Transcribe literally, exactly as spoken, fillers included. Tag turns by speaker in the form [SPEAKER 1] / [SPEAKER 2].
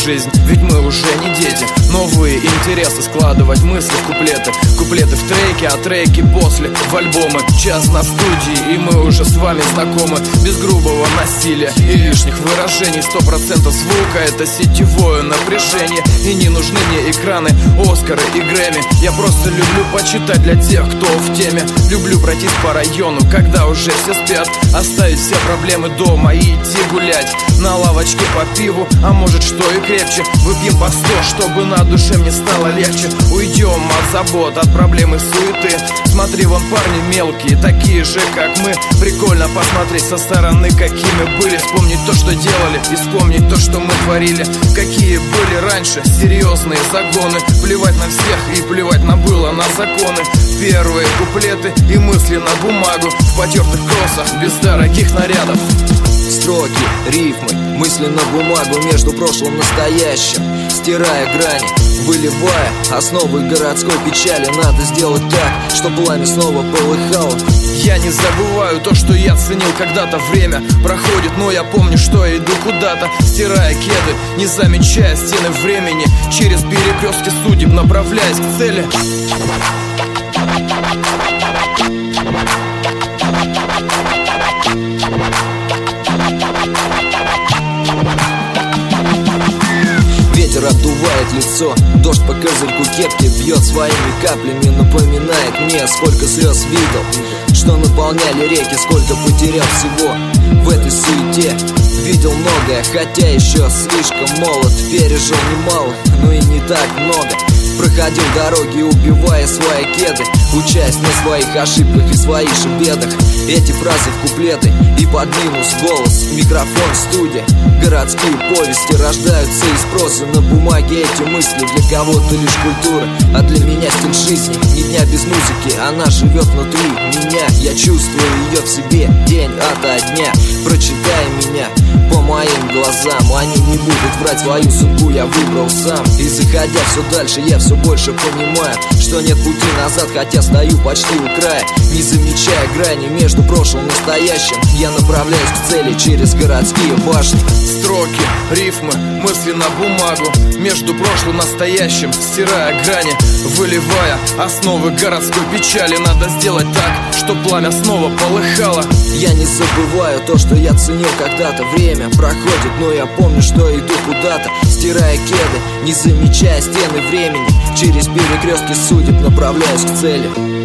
[SPEAKER 1] жизнь, ведь мы уже не дети. Новые интересы, складывать мысли в куплеты. Куплеты в треке, а треки после в альбомы. Час на студии, и мы уже с вами знакомы. Без грубого насилия и лишних выражений. Сто процентов звука — это сетевое напряжение. И не нужны мне экраны, Оскары и Грэмми. Я просто люблю почитать для тех, кто в теме. Люблю пройтись по району, когда уже все спят. Оставить все проблемы дома и идти гулять. На лавочке по пиву, а может что и крепче. Выпьем по сто, чтобы на душе мне стало легче. Уйдем от забот, от проблем и суеты. Смотри, вон парни мелкие, такие же как мы. Прикольно посмотреть со стороны, какими были. Вспомнить то, что делали, и вспомнить то, что мы творили. Какие были раньше серьезные загоны. Плевать на всех и плевать нам было на законы. Первые куплеты и мысли на бумагу. В потертых кроссах, без дорогих нарядов.
[SPEAKER 2] Строки, рифмы, мысли на бумагу. Между прошлым и настоящим, стирая грани, выливая основы городской печали. Надо сделать так, чтобы пламя снова полыхало.
[SPEAKER 1] Я не забываю то, что я ценил когда-то. Время проходит, но я помню, что я иду куда-то. Стирая кеды, не замечая стены времени. Через перекрестки судеб, направляясь к цели.
[SPEAKER 2] Ветер обдувает лицо, дождь по козырьку кепки бьет своими каплями. Напоминает мне, сколько слез видел, что наполняли реки, сколько потерял всего в этой суете. Видел многое, хотя еще слишком молод. Пережил немало, но и не так много. Проходил дороги, убивая свои кеды, учась на своих ошибках и своих же бедах. Эти фразы в куплеты и под минус голос. Микрофон, студия, городские повести рождаются из прозы. На бумаге эти мысли для кого-то лишь культура, а для меня стиль жизни. Ни дня без музыки, она живет внутри меня. Я чувствую ее в себе день ото дня. Прочитай меня по моим глазам, они не будут врать, свою судьбу я выбрал сам. И заходя все дальше, я все больше понимаю, что нет пути назад, хотя стою почти у края. Не замечая грани между прошлым и настоящим, я направляюсь к цели через городские башни.
[SPEAKER 1] Строки, рифмы, мысли на бумагу. Между прошлым и настоящим, стирая грани, выливая основы городской печали. Надо сделать так, чтоб пламя снова полыхало.
[SPEAKER 2] Я не забываю то, что я ценил когда-то. Время проходит, но я помню, что иду куда-то. Стирая кеды, не замечая стены времени. Через перекрестки судеб направляюсь к цели.